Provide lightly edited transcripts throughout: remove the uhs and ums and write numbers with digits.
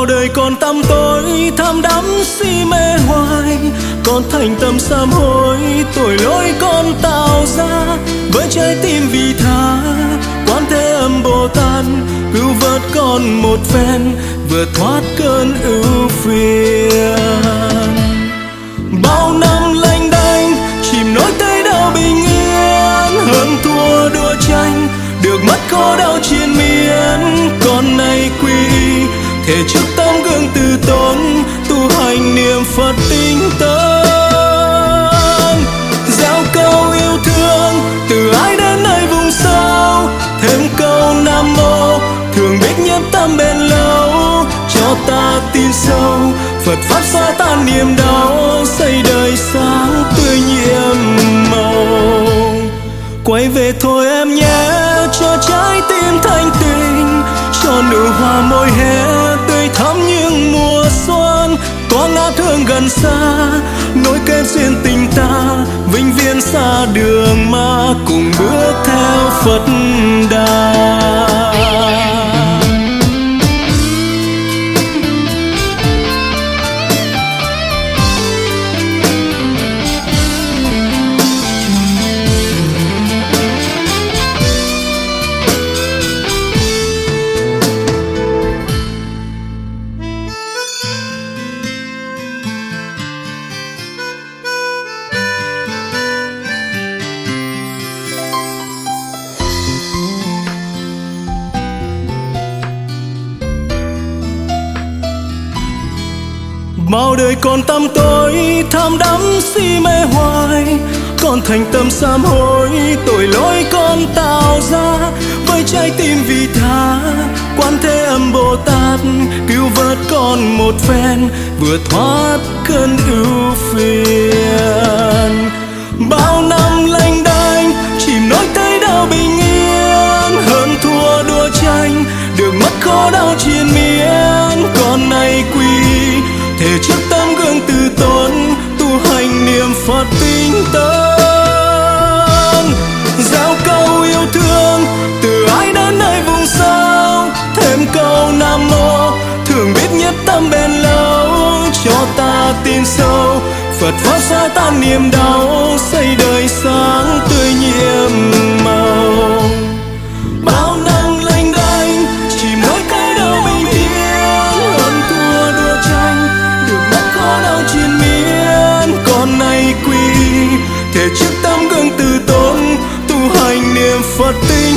đời còn tăm tối tham đắm si mê hoài, còn thành tâm sám hối tội lỗi con tạo ra. Với trái tim vị tha Quán Thế Âm Bồ Tát cứu vớt con một phen, vừa thoát cơn ưu phiền. Bao năm lênh đênh chìm nổi tới đâu bình yên, hơn thua đua tranh được mất khổ đau triền miên. Con nay quy thể trước tấm gương từ tốn, tu hành niệm Phật tinh tấn. Gieo câu yêu thương từ ai đến nơi vùng sâu, thêm câu Nam Mô thường biết nhiếp tâm bền lâu. Cho ta tin sâu Phật pháp xóa tan niềm đau, xây đời sáng tươi nhiệm màu. Quay về thôi em nhé, cho trái tim thanh tình, cho nụ hoa môi hé tươi thắm những mùa xuân. Có ngã thương gần xa nối kết duyên tình ta, vĩnh viễn xa đường mà cùng bước theo Phật đà. Bao đời còn tăm tối tham đắm si mê hoài, còn thành tâm sám hối tội lỗi con tạo ra. Với trái tim vị tha Quán Thế Âm Bồ Tát cứu vớt con một phen, vừa thoát cơn ưu phiền. Bao năm lênh đênh chìm nổi tới đâu bình yên, hơn thua đua tranh được mất khổ đau triền miên. Con nay quy thể trước tấm gương từ tốn, tu hành niệm Phật tinh tấn. Gieo câu yêu thương từ ai đến nơi vùng sâu, thêm câu Nam Mô thường biết nhiếp tâm bền lâu. Cho ta tin sâu Phật pháp xóa tan niềm đau, xây đời sáng tươi nhiệm màu. Bao năm lênh đênh chìm nổi cái đâu bình yên, hơn thua đua tranh được mất khổ đau triền miên. Con nay quy thể trước tấm gương từ tốn, tu hành niệm Phật tinh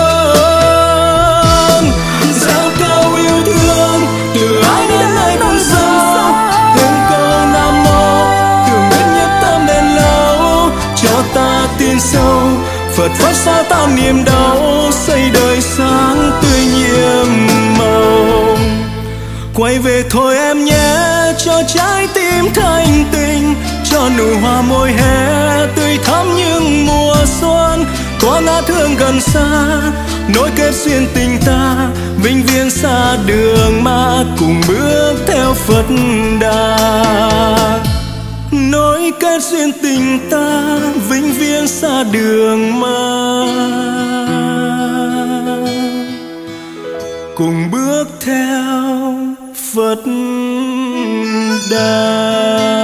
tấn. Gieo câu yêu thương từ ai đến nơi vùng sâu, thêm câu Nam Mô thường biết nhiếp tâm bền lâu. Cho ta tin sâu Phật pháp xóa tan niềm đau, xây đời sáng tươi nhiệm màu. Quay về thôi em nhé, cho trái tim thanh tình, cho nụ hoa môi hé tươi thắm những mùa xuân. Có ngã thương gần xa nối kết duyên tình ta, vĩnh viễn xa đường mà cùng bước theo Phật đà. Nối kết duyên tình ta, vĩnh viễn xa đường mà cùng bước theo Phật đà.